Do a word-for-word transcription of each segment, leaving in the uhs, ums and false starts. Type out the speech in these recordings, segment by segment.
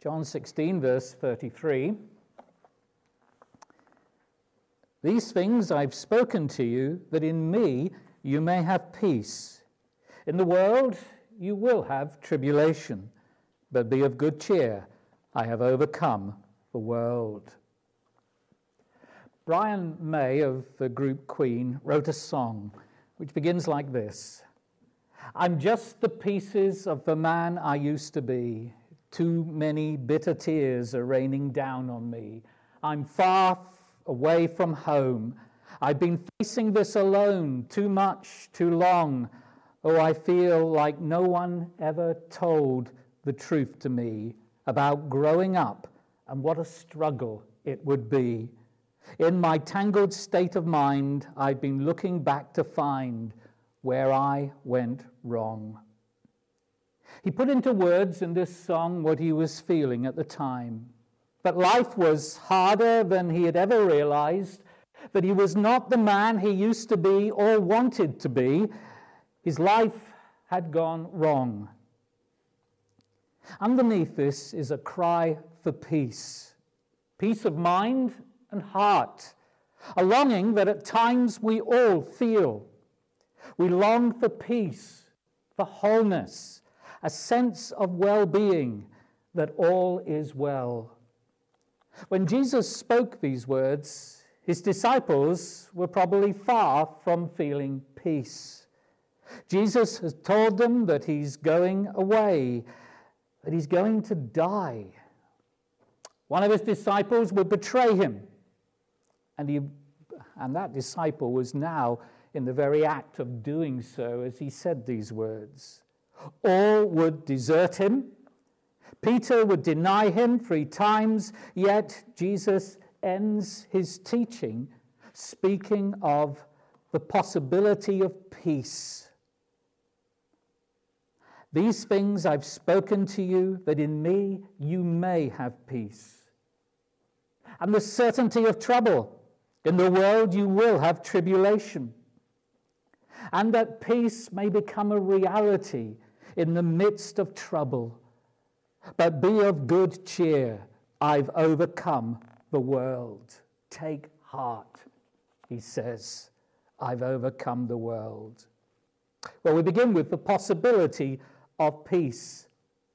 John sixteen, verse thirty-three. These things I've spoken to you, that in me you may have peace. In the world you will have tribulation, but be of good cheer. I have overcome the world. Brian May of the group Queen wrote a song which begins like this. I'm just the pieces of the man I used to be. Too many bitter tears are raining down on me. I'm far away from home. I've been facing this alone too much, too long. Oh, I feel like no one ever told the truth to me about growing up and what a struggle it would be. In my tangled state of mind, I've been looking back to find where I went wrong. He put into words in this song what he was feeling at the time. That life was harder than he had ever realized, that he was not the man he used to be or wanted to be. His life had gone wrong. Underneath this is a cry for peace, peace of mind and heart, a longing that at times we all feel. We long for peace, for wholeness, a sense of well-being, that all is well. When Jesus spoke these words, his disciples were probably far from feeling peace. Jesus has told them that he's going away, that he's going to die. One of his disciples would betray him, and, he, and that disciple was now in the very act of doing so as he said these words. All would desert him. Peter would deny him three times, yet Jesus ends his teaching speaking of the possibility of peace. These things I've spoken to you, that in me you may have peace. And the certainty of trouble. In the world you will have tribulation. And that peace may become a reality in the midst of trouble. But be of good cheer. I've overcome the world. Take heart, he says. I've overcome the world. Well, we begin with the possibility of peace.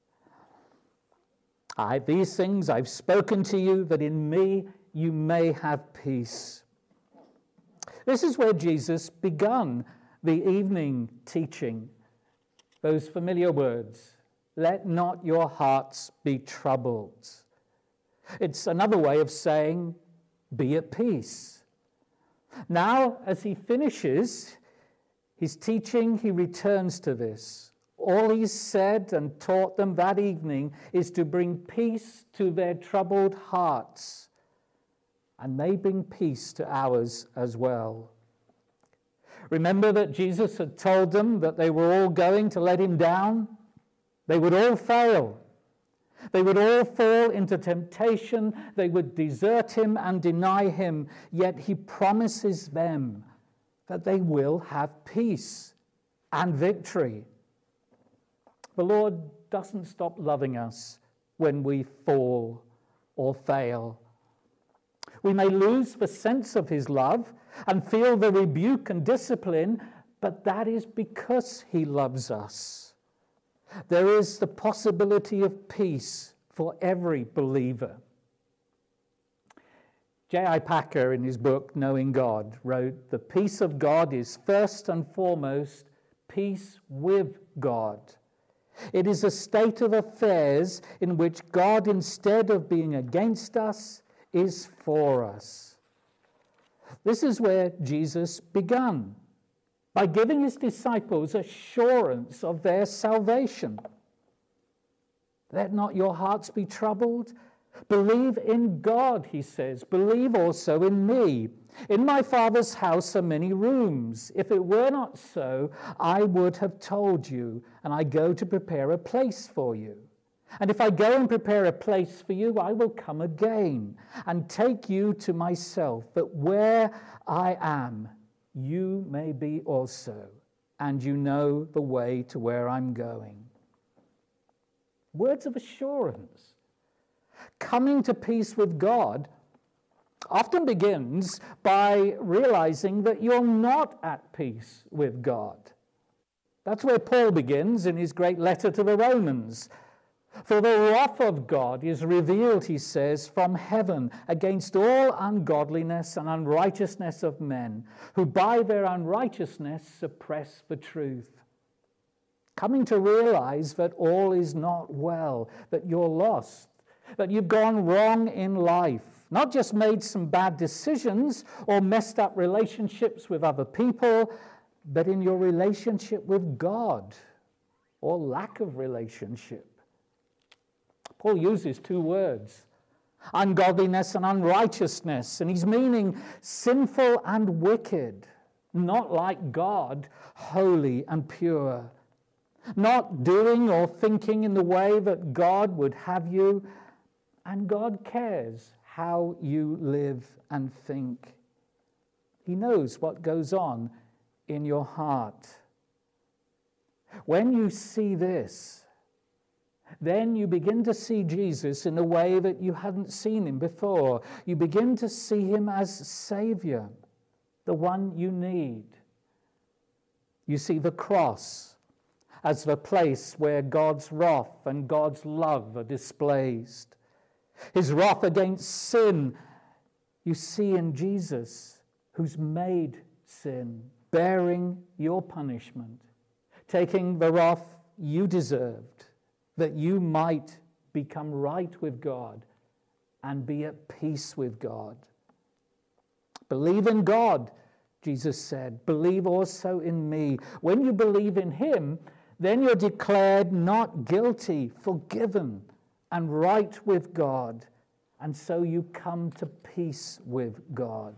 I, these things I've spoken to you, that in me you may have peace. This is where Jesus began the evening teaching. Those familiar words, let not your hearts be troubled. It's another way of saying, be at peace. Now, as he finishes his teaching, he returns to this. All he said and taught them that evening is to bring peace to their troubled hearts, and may bring peace to ours as well. Remember that Jesus had told them that they were all going to let him down? They would all fail. They would all fall into temptation. They would desert him and deny him. Yet he promises them that they will have peace and victory. The Lord doesn't stop loving us when we fall or fail. We may lose the sense of his love and feel the rebuke and discipline, but that is because he loves us. There is the possibility of peace for every believer. J I Packer, in his book, Knowing God, wrote, the peace of God is first and foremost peace with God. It is a state of affairs in which God, instead of being against us, is for us. This is where Jesus began, by giving his disciples assurance of their salvation. Let not your hearts be troubled. Believe in God, he says. Believe also in me. In my Father's house are many rooms. If it were not so, I would have told you, and I go to prepare a place for you. And if I go and prepare a place for you, I will come again and take you to myself, that where I am, you may be also, and you know the way to where I'm going. Words of assurance. Coming to peace with God often begins by realizing that you're not at peace with God. That's where Paul begins in his great letter to the Romans. For the wrath of God is revealed, he says, from heaven against all ungodliness and unrighteousness of men, who by their unrighteousness suppress the truth. Coming to realize that all is not well, that you're lost, that you've gone wrong in life, not just made some bad decisions or messed up relationships with other people, but in your relationship with God, or lack of relationship. Paul uses two words, ungodliness and unrighteousness, and he's meaning sinful and wicked, not like God, holy and pure, not doing or thinking in the way that God would have you, and God cares how you live and think. He knows what goes on in your heart. When you see this, then you begin to see Jesus in a way that you hadn't seen him before. You begin to see him as Savior, the one you need. You see the cross as the place where God's wrath and God's love are displayed. His wrath against sin, you see in Jesus, who's made sin, bearing your punishment, taking the wrath you deserved, that you might become right with God and be at peace with God. Believe in God, Jesus said. Believe also in me. When you believe in him, then you're declared not guilty, forgiven, and right with God. And so you come to peace with God.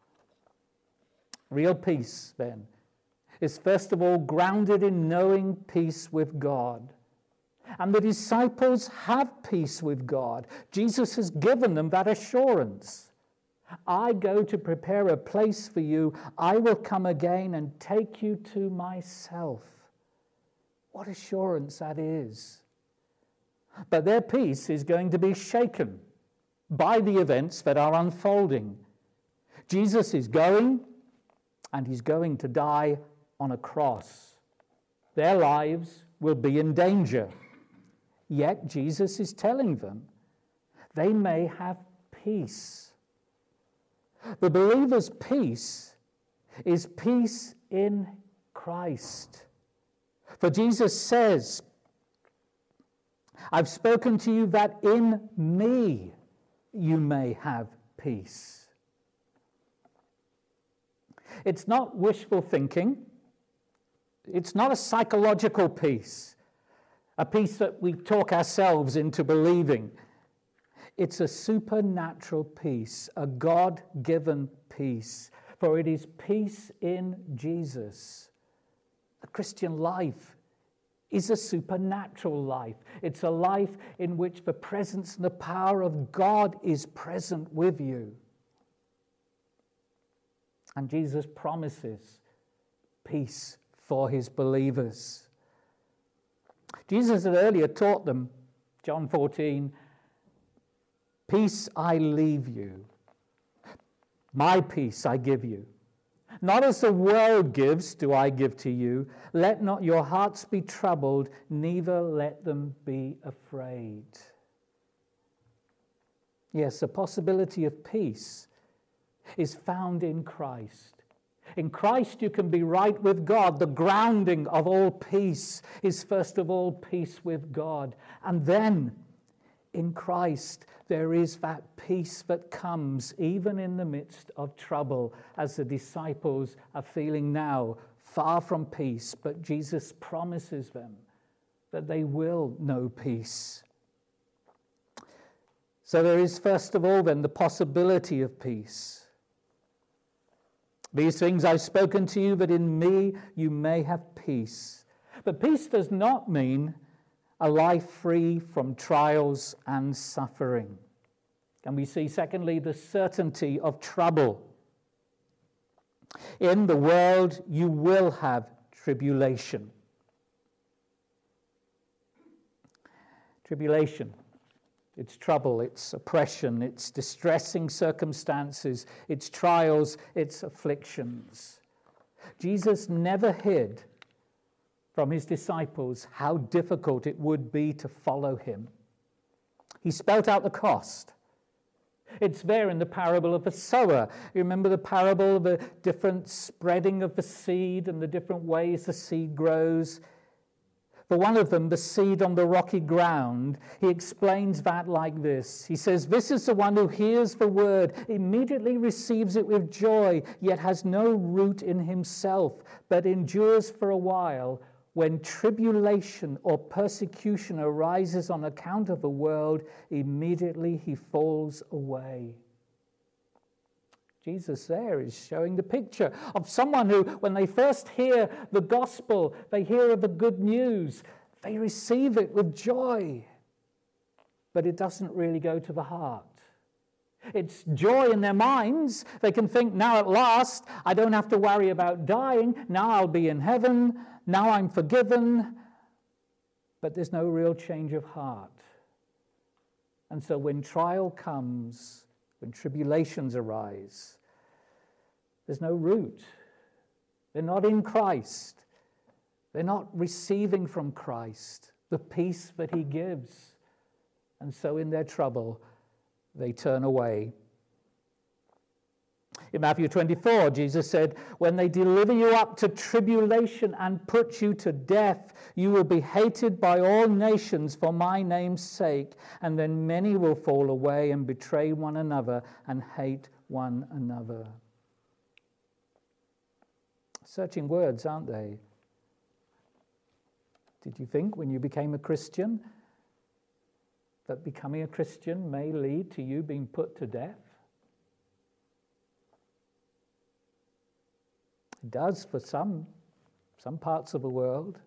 Real peace, then, is first of all grounded in knowing peace with God. And the disciples have peace with God. Jesus has given them that assurance. I go to prepare a place for you. I will come again and take you to myself. What assurance that is. But their peace is going to be shaken by the events that are unfolding. Jesus is going, and he's going to die on a cross. Their lives will be in danger. Yet Jesus is telling them they may have peace. The believer's peace is peace in Christ. For Jesus says, I've spoken to you that in me you may have peace. It's not wishful thinking. It's not a psychological peace, a peace that we talk ourselves into believing. It's a supernatural peace, a God-given peace, for it is peace in Jesus. The Christian life is a supernatural life. It's a life in which the presence and the power of God is present with you. And Jesus promises peace for his believers. Jesus had earlier taught them, John fourteen, peace I leave you, my peace I give you. Not as the world gives do I give to you. Let not your hearts be troubled, neither let them be afraid. Yes, the possibility of peace is found in Christ. In Christ you can be right with God. The grounding of all peace is first of all peace with God. And then in Christ there is that peace that comes even in the midst of trouble, as the disciples are feeling now, far from peace. But Jesus promises them that they will know peace. So there is first of all then the possibility of peace. These things I've spoken to you, that in me you may have peace. But peace does not mean a life free from trials and suffering. And we see, secondly, the certainty of trouble. In the world you will have tribulation. Tribulation It's trouble, it's oppression, it's distressing circumstances, it's trials, it's afflictions. Jesus never hid from his disciples how difficult it would be to follow him. He spelt out the cost. It's there in the parable of the sower. You remember the parable of the different spreading of the seed and the different ways the seed grows? For one of them, the seed on the rocky ground, he explains that like this. He says, "This is the one who hears the word, immediately receives it with joy, yet has no root in himself, but endures for a while. When tribulation or persecution arises on account of the world, immediately he falls away." Jesus there is showing the picture of someone who, when they first hear the gospel, they hear of the good news, they receive it with joy, but it doesn't really go to the heart. It's joy in their minds. They can think, now at last, I don't have to worry about dying. Now I'll be in heaven. Now I'm forgiven. But there's no real change of heart. And so when trial comes, when tribulations arise, there's no root. They're not in Christ. They're not receiving from Christ the peace that he gives. And so in their trouble, they turn away. In Matthew twenty-four, Jesus said, "When they deliver you up to tribulation and put you to death, you will be hated by all nations for my name's sake, and then many will fall away and betray one another and hate one another." Searching words, aren't they? Did you think when you became a Christian that becoming a Christian may lead to you being put to death? It does for some, some parts of the world.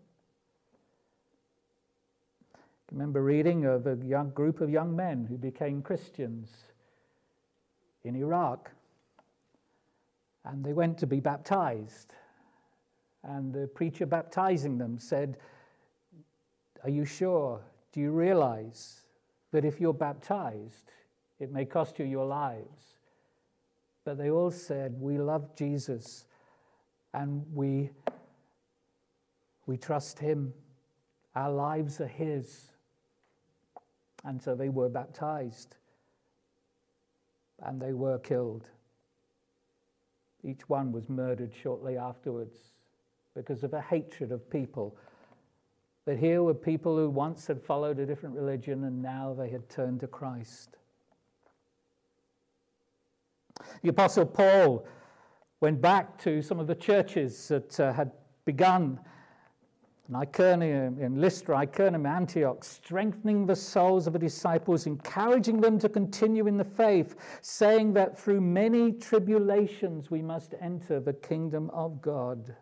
I remember reading of a young group of young men who became Christians in Iraq. And they went to be baptized. And the preacher baptizing them said, "Are you sure? Do you realize that if you're baptized, it may cost you your lives?" But they all said, "We love Jesus, and we, we trust him. Our lives are his." And so they were baptized, and they were killed. Each one was murdered shortly afterwards because of a hatred of people. But here were people who once had followed a different religion, and now they had turned to Christ. The Apostle Paul went back to some of the churches that uh, had begun in Iconium, in Lystra, Iconium, Antioch, strengthening the souls of the disciples, encouraging them to continue in the faith, saying that through many tribulations we must enter the kingdom of God.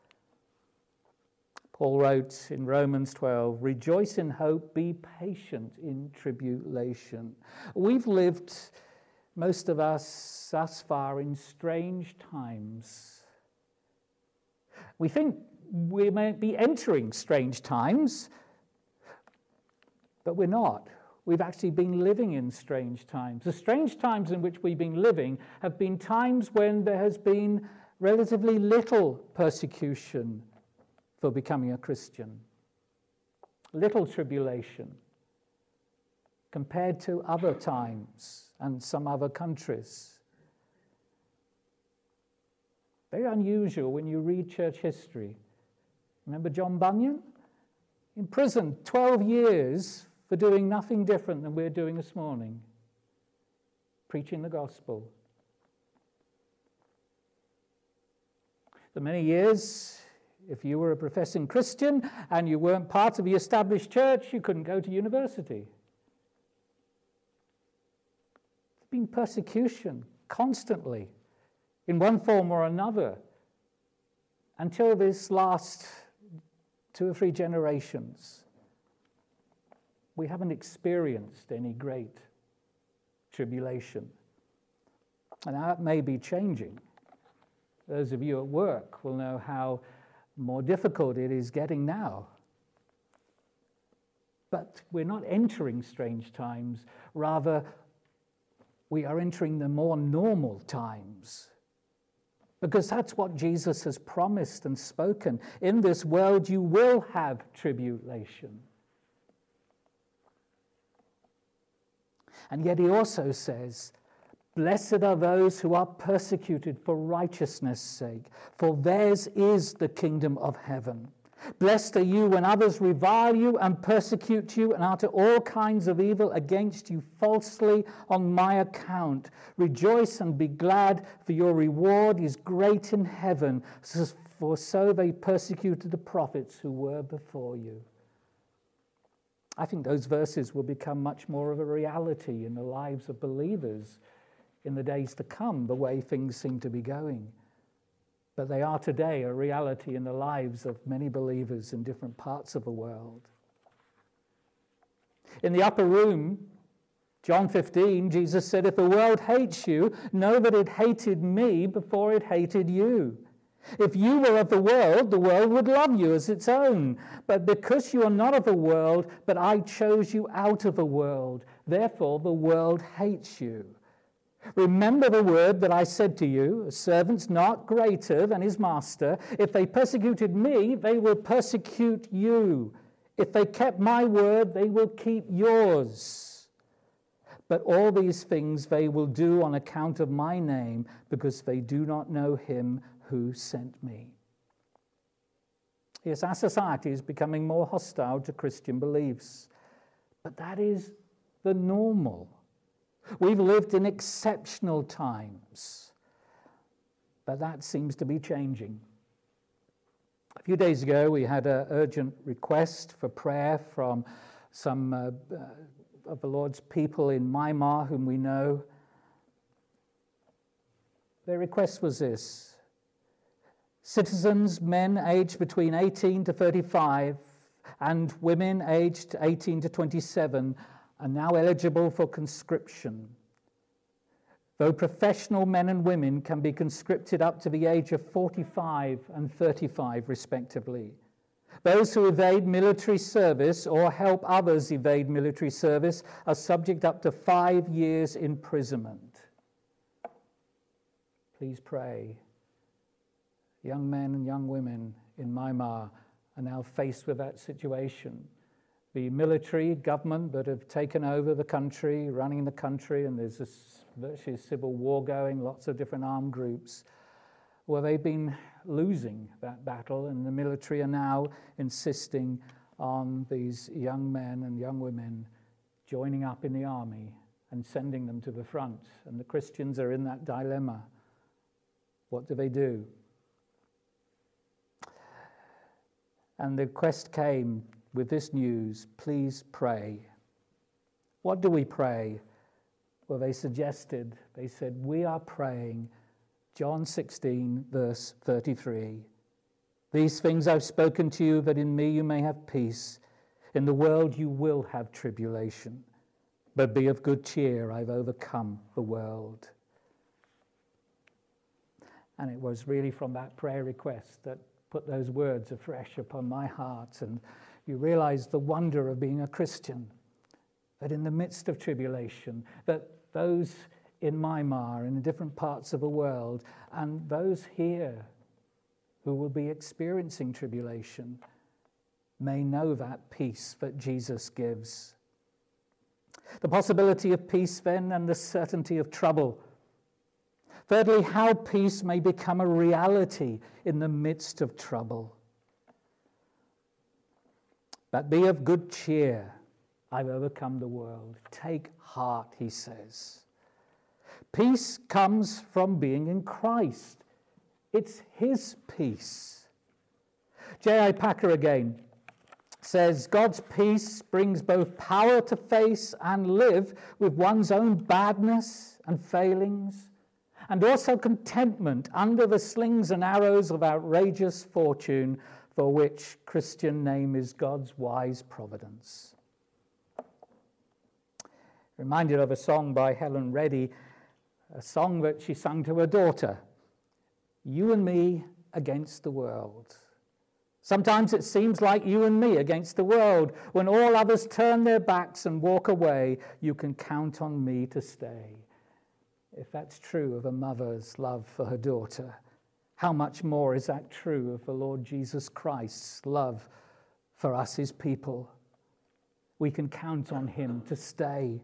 Paul wrote in Romans twelve, "Rejoice in hope, be patient in tribulation." We've lived, most of us thus far, in strange times. We think we may be entering strange times, but we're not. We've actually been living in strange times. The strange times in which we've been living have been times when there has been relatively little persecution for becoming a Christian. Little tribulation compared to other times and some other countries. Very unusual when you read church history. Remember John Bunyan? In prison twelve years for doing nothing different than we're doing this morning. Preaching the gospel. For many years, if you were a professing Christian and you weren't part of the established church, you couldn't go to university. There's been persecution constantly, in one form or another, until this last two or three generations. We haven't experienced any great tribulation. And that may be changing. Those of you at work will know how more difficult it is getting now. But we're not entering strange times. Rather, we are entering the more normal times. Because that's what Jesus has promised and spoken. In this world you will have tribulation. And yet he also says, blessed are those who are persecuted for righteousness' sake, for theirs is the kingdom of heaven. Blessed are you when others revile you and persecute you and utter all kinds of evil against you falsely on my account. Rejoice and be glad, for your reward is great in heaven, for so they persecuted the prophets who were before you. I think those verses will become much more of a reality in the lives of believers in the days to come, the way things seem to be going. But they are today a reality in the lives of many believers in different parts of the world. In the upper room, John fifteen, Jesus said, if the world hates you, know that it hated me before it hated you. If you were of the world, the world would love you as its own. But because you are not of the world, but I chose you out of the world, therefore the world hates you. Remember the word that I said to you, a servant's not greater than his master. If they persecuted me, they will persecute you. If they kept my word, they will keep yours. But all these things they will do on account of my name, because they do not know him who sent me. Yes, our society is becoming more hostile to Christian beliefs, but that is the normal. We've lived in exceptional times, but that seems to be changing. A few days ago, we had an urgent request for prayer from some uh, uh, of the Lord's people in Myanmar, whom we know. Their request was this: citizens, men aged between eighteen to thirty-five, and women aged eighteen to twenty-seven, are now eligible for conscription. Though professional men and women can be conscripted up to the age of forty-five and thirty-five, respectively. Those who evade military service or help others evade military service are subject up to five years imprisonment. Please pray. Young men and young women in Myanmar are now faced with that situation. The military government that have taken over the country, running the country, and there's this virtually civil war going, lots of different armed groups. Well, they've been losing that battle, and the military are now insisting on these young men and young women joining up in the army and sending them to the front. And the Christians are in that dilemma. What do they do? And the request came with this news: please pray. What do we pray? Well, they suggested, they said, we are praying John sixteen, verse thirty-three. These things I've spoken to you, that in me you may have peace. In the world you will have tribulation, but be of good cheer, I've overcome the world. And it was really from that prayer request that put those words afresh upon my heart, and you realize the wonder of being a Christian, that in the midst of tribulation, that those in Myanmar and in different parts of the world, and those here who will be experiencing tribulation, may know that peace that Jesus gives. The possibility of peace then, and the certainty of trouble. Thirdly, how peace may become a reality in the midst of trouble. But be of good cheer, I've overcome the world. Take heart, he says. Peace comes from being in Christ. It's his peace. J I Packer again says, God's peace brings both power to face and live with one's own badness and failings, and also contentment under the slings and arrows of outrageous fortune, for which Christian name is God's wise providence. Reminded of a song by Helen Reddy, a song that she sang to her daughter, You and Me Against the World. Sometimes it seems like you and me against the world. When all others turn their backs and walk away, you can count on me to stay. If that's true of a mother's love for her daughter, how much more is that true of the Lord Jesus Christ's love for us, his people? We can count on him to stay.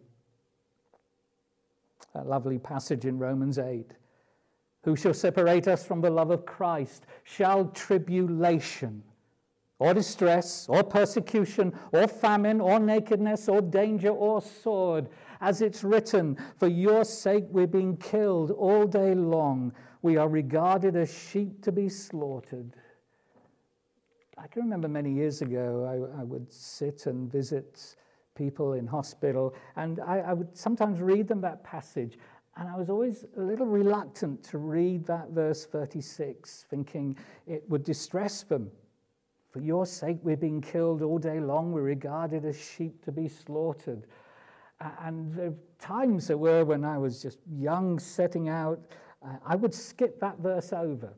That lovely passage in Romans eight. Who shall separate us from the love of Christ? Shall tribulation, or distress, or persecution, or famine, or nakedness, or danger, or sword? As it's written, for your sake we're being killed all day long. We are regarded as sheep to be slaughtered. I can remember many years ago, I, I would sit and visit people in hospital, and I, I would sometimes read them that passage, and I was always a little reluctant to read that verse thirty-six, thinking it would distress them. For your sake we're being killed all day long, we're regarded as sheep to be slaughtered. And the times there were when I was just young, setting out, uh, I would skip that verse over.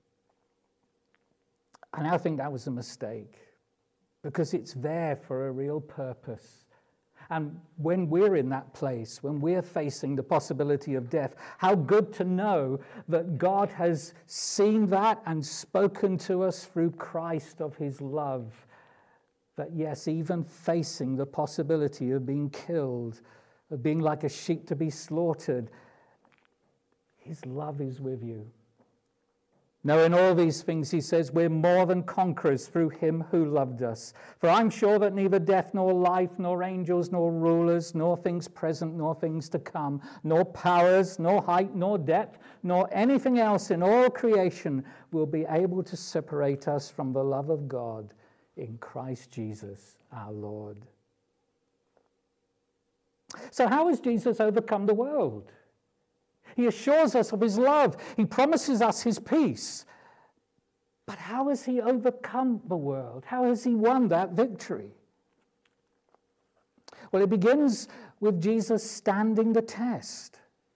And I think that was a mistake, because it's there for a real purpose. And when we're in that place, when we're facing the possibility of death, how good to know that God has seen that and spoken to us through Christ of his love. That yes, even facing the possibility of being killed, of being like a sheep to be slaughtered, his love is with you. Knowing all these things, he says, we're more than conquerors through him who loved us. For I'm sure that neither death, nor life, nor angels, nor rulers, nor things present, nor things to come, nor powers, nor height, nor depth, nor anything else in all creation will be able to separate us from the love of God in Christ Jesus our Lord. So how has Jesus overcome the world? He assures us of his love. He promises us his peace. But how has he overcome the world? How has he won that victory? Well, it begins with Jesus standing the test.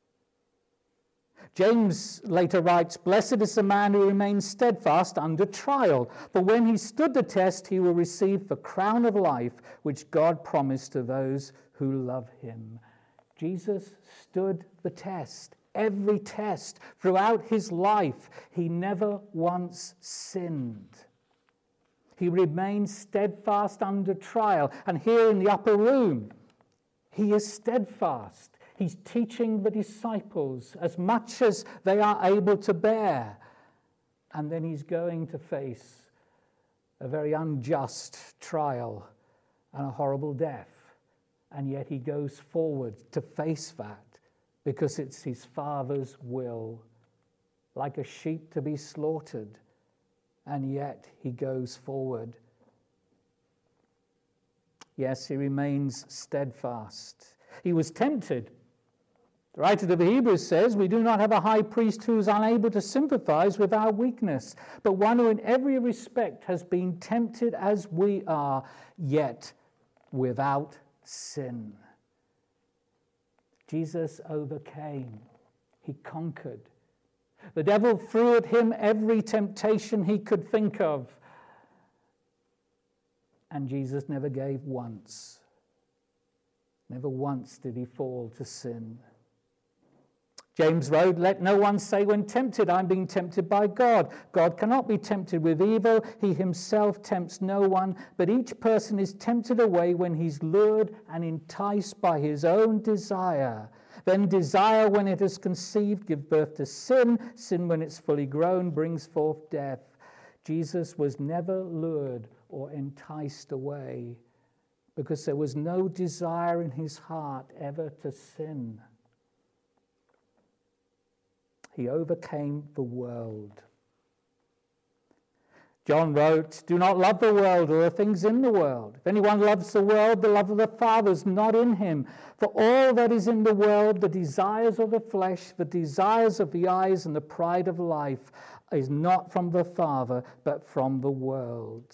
James later writes, "Blessed is the man who remains steadfast under trial, for when he stood the test, he will receive the crown of life which God promised to those who love him." Jesus stood the test. Every test throughout his life, he never once sinned. He remained steadfast under trial. And here in the upper room, he is steadfast. He's teaching the disciples as much as they are able to bear. And then he's going to face a very unjust trial and a horrible death. And yet he goes forward to face that, because it's his Father's will, like a sheep to be slaughtered, and yet he goes forward. Yes, he remains steadfast. He was tempted. The writer of the Hebrews says, we do not have a high priest who is unable to sympathize with our weakness, but one who in every respect has been tempted as we are, yet without sin. Jesus overcame. He conquered. The devil threw at him every temptation he could think of. And Jesus never gave once. Never once did he fall to sin. James wrote, "Let no one say when tempted, I'm being tempted by God. God cannot be tempted with evil. He himself tempts no one, but each person is tempted away when he's lured and enticed by his own desire. Then desire, when it is conceived, gives birth to sin. Sin, when it's fully grown, brings forth death." Jesus was never lured or enticed away because there was no desire in his heart ever to sin. He overcame the world. John wrote, "Do not love the world or the things in the world. If anyone loves the world, the love of the Father is not in him. For all that is in the world, the desires of the flesh, the desires of the eyes, and the pride of life, is not from the Father, but from the world."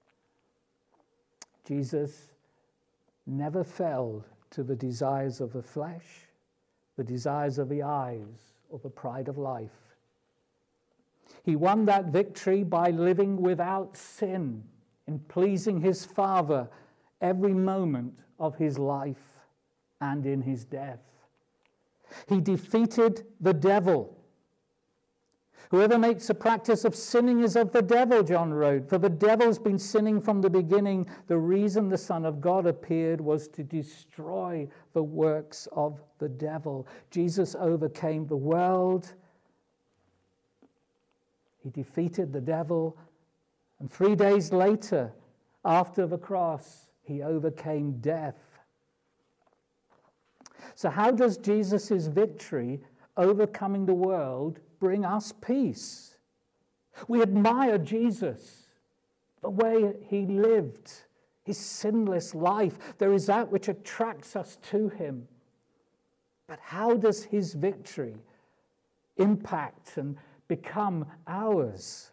Jesus never fell to the desires of the flesh, the desires of the eyes, or the pride of life. He won that victory by living without sin, in pleasing his Father every moment of his life and in his death. He defeated the devil. Whoever makes a practice of sinning is of the devil, John wrote, for the devil's been sinning from the beginning. The reason the Son of God appeared was to destroy the works of the devil. Jesus overcame the world. He defeated the devil. And three days later, after the cross, he overcame death. So how does Jesus' victory, overcoming the world, bring us peace? We admire Jesus, the way he lived, his sinless life. There is that which attracts us to him. But how does his victory impact and become ours?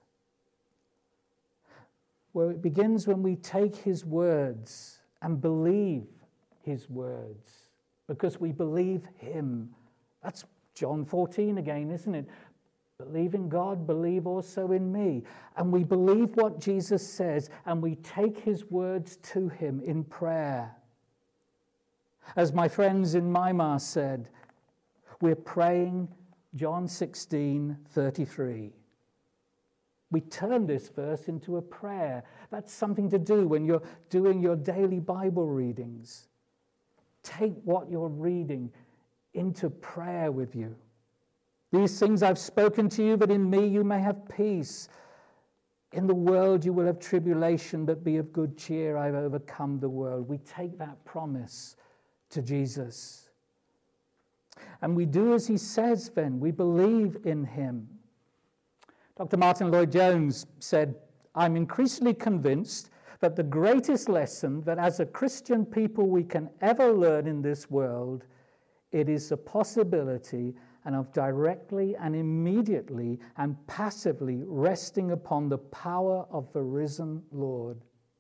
Well, it begins when we take his words and believe his words, because we believe him. That's John fourteen again, isn't it? Believe in God, believe also in me. And we believe what Jesus says, and we take his words to him in prayer. As my friends in Myanmar said, we're praying John sixteen thirty-three. We turn this verse into a prayer. That's something to do when you're doing your daily Bible readings. Take what you're reading into prayer with you. These things I've spoken to you, that in me you may have peace. In the world you will have tribulation, but be of good cheer. I've overcome the world. We take that promise to Jesus. And we do as he says then. We believe in him. Doctor Martin Lloyd-Jones said, I'm increasingly convinced that the greatest lesson that as a Christian people we can ever learn in this world, it is the possibility and of directly and immediately and passively resting upon the power of the risen Lord.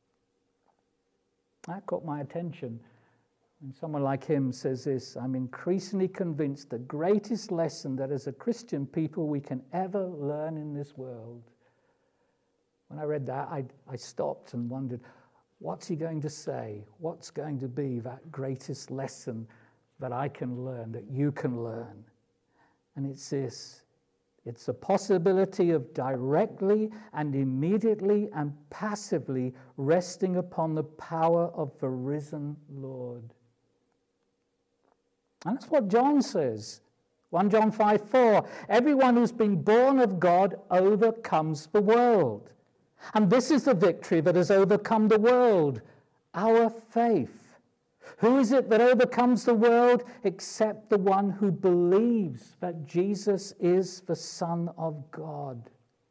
That caught my attention. And someone like him says this, I'm increasingly convinced the greatest lesson that as a Christian people we can ever learn in this world. When I read that, I, I stopped and wondered, what's he going to say? What's going to be that greatest lesson that I can learn, that you can learn? And it's this. It's the possibility of directly and immediately and passively resting upon the power of the risen Lord. And that's what John says. First John five four, everyone who's been born of God overcomes the world. And this is the victory that has overcome the world, our faith. Who is it that overcomes the world except the one who believes that Jesus is the Son of God?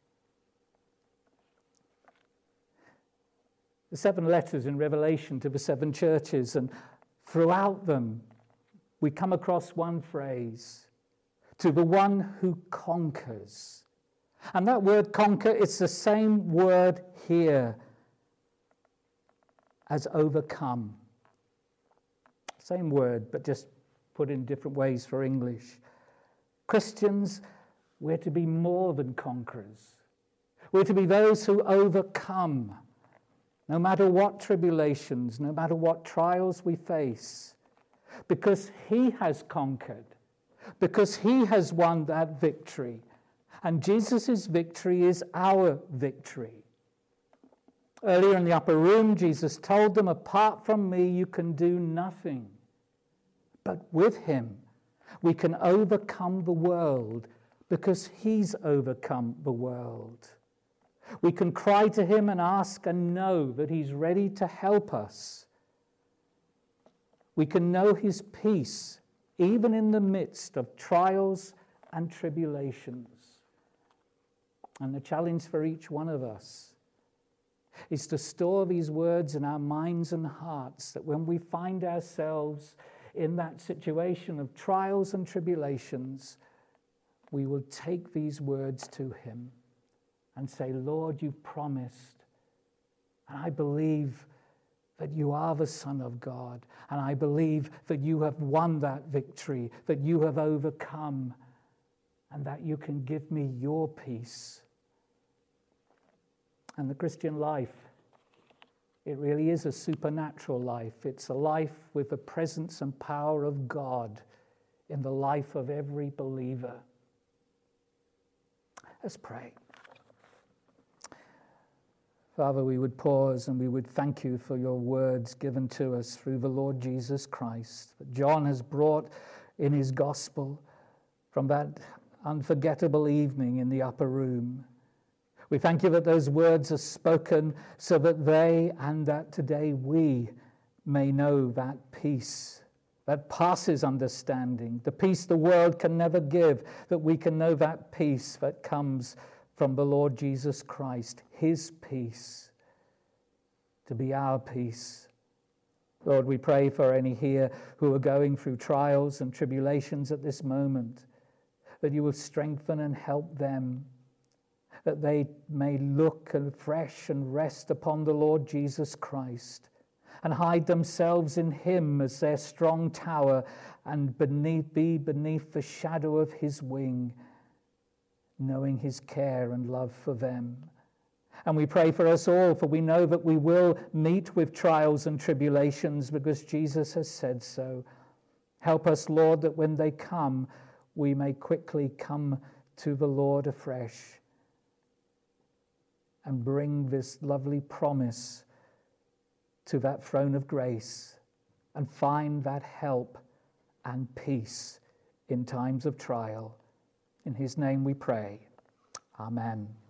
The seven letters in Revelation to the seven churches, and throughout them we come across one phrase, to the one who conquers. And that word conquer, it's the same word here as overcome. Same word, but just put in different ways for English. Christians, we're to be more than conquerors. We're to be those who overcome, no matter what tribulations, no matter what trials we face, because he has conquered, because he has won that victory. And Jesus' victory is our victory. Earlier in the upper room, Jesus told them, apart from me, you can do nothing. But with him, we can overcome the world because he's overcome the world. We can cry to him and ask and know that he's ready to help us. We can know his peace even in the midst of trials and tribulations. And the challenge for each one of us is to store these words in our minds and hearts, that when we find ourselves in that situation of trials and tribulations, we will take these words to him and say, Lord, you've promised, and I believe that you are the Son of God, and I believe that you have won that victory, that you have overcome, and that you can give me your peace And the Christian life, it really is a supernatural life. It's a life with the presence and power of God in the life of every believer. Let's pray. Father, we would pause and we would thank you for your words given to us through the Lord Jesus Christ, that John has brought in his gospel from that unforgettable evening in the upper room. We thank you that those words are spoken so that they and that today we may know that peace that passes understanding, the peace the world can never give, that we can know that peace that comes from the Lord Jesus Christ, his peace, to be our peace. Lord, we pray for any here who are going through trials and tribulations at this moment, that you will strengthen and help them, that they may look afresh and rest upon the Lord Jesus Christ and hide themselves in him as their strong tower and beneath, be beneath the shadow of his wing, knowing his care and love for them. And we pray for us all, for we know that we will meet with trials and tribulations because Jesus has said so. Help us, Lord, that when they come, we may quickly come to the Lord afresh and bring this lovely promise to that throne of grace and find that help and peace in times of trial. In his name we pray. Amen.